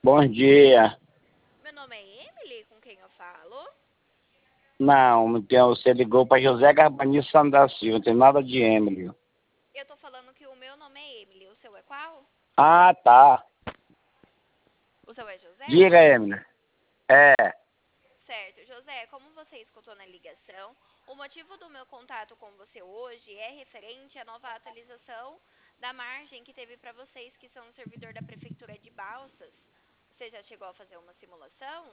Bom dia. Meu nome é Emily, com quem eu falo? Não, então você ligou para José Garbanilson Santos da Silva, não tem nada de Emily. Eu tô falando que o meu nome é Emily, o seu é qual? Ah, tá. O seu é José? Diga, Emily. É. Certo, José, como você escutou na ligação, o motivo do meu contato com você hoje é referente à nova atualização da margem que teve para vocês que são servidor da Prefeitura de Balsas. Você já chegou a fazer uma simulação?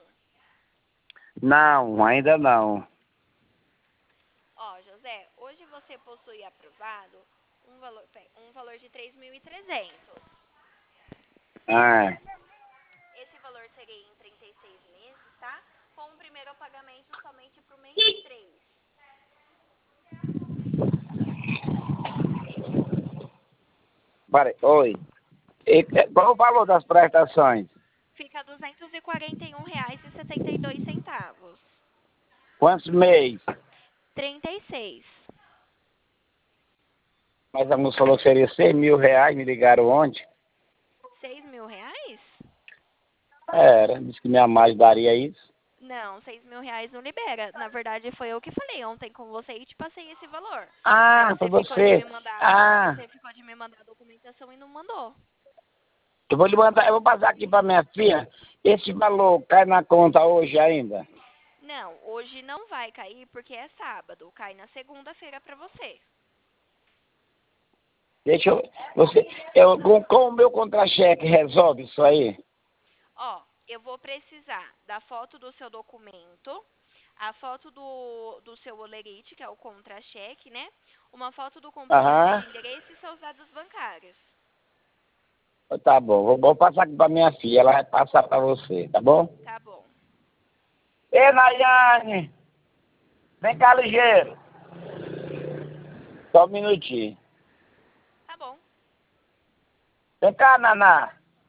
Não, ainda não. Ó, José, hoje você possui aprovado um valor de 3.300. Ah, Esse valor seria em 36 meses, tá? Com o primeiro pagamento somente para o mês 3. peraí, oi. Qual o valor das prestações? Fica R$ 241,72. Quantos meses? 36. Mas a moça falou que seria R$ 6.000, me ligaram ontem. R$ 6.000? Era, disse que minha mãe daria isso. Não, R$ 6.000 não libera. Na verdade, foi eu que falei ontem com você e te passei esse valor. Aí Ah, foi você. Ah, você ficou de me mandar a documentação e não mandou. eu vou lhe mandar, eu vou passar aqui para minha filha. Esse valor cai na conta hoje ainda? Não, hoje não vai cair porque é sábado. Cai na segunda-feira para você. Deixa eu. Com o meu contra-cheque resolve isso aí? Ó, eu vou precisar da foto do seu documento, a foto do seu olerite, que é o contra-cheque, né? Uma foto do comprovante Aham. de endereço e seus dados bancários. Tá bom, vou passar aqui pra minha filha, ela vai passar pra você, tá bom? Tá bom. Ei, Nayane, vem cá ligeiro. Só um minutinho. Tá bom. Vem cá, Naná.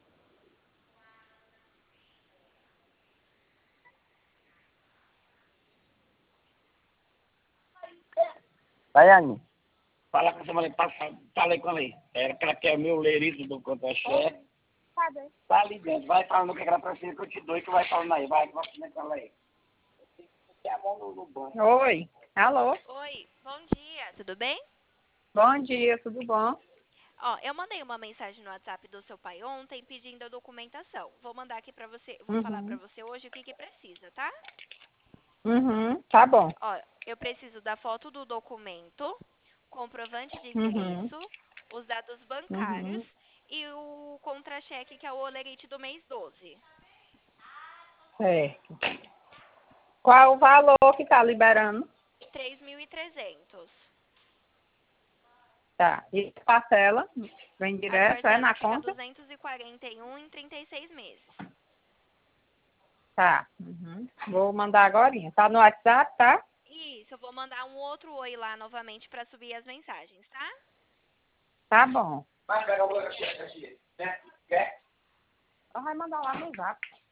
Nayane, fala com essa mulher, fala aí com ela aí. Era que ela quer o meu leirito do contra-cheque. Tá bem. Tá ali dentro, vai falando o que ela precisa que eu te dou e que vai falando aí. Vai com ela aí. Tem a mão no banco. Oi, alô, Oi, bom dia, tudo bem? bom dia, tudo bom? Ó, eu mandei uma mensagem no WhatsApp do seu pai ontem pedindo a documentação. Vou mandar aqui pra você, vou falar pra Uhum, você hoje o que precisa, tá? tá bom. Ó, eu preciso da foto do documento, comprovante de Uhum, endereço, os dados bancários uhum, e o contra-cheque, que é o olerite do mês 12. certo. Qual o valor que tá liberando? 3.300. Tá, e parcela? Vem As direto, é parcelas na ficam conta? 241 em 36 meses. Tá, vou mandar agorinha. Tá no WhatsApp, tá? Isso, eu vou mandar um outro oi lá novamente para subir as mensagens, tá? Tá bom. Vai pegar o contra-cheque aqui. Quer? Então vai mandar lá no WhatsApp.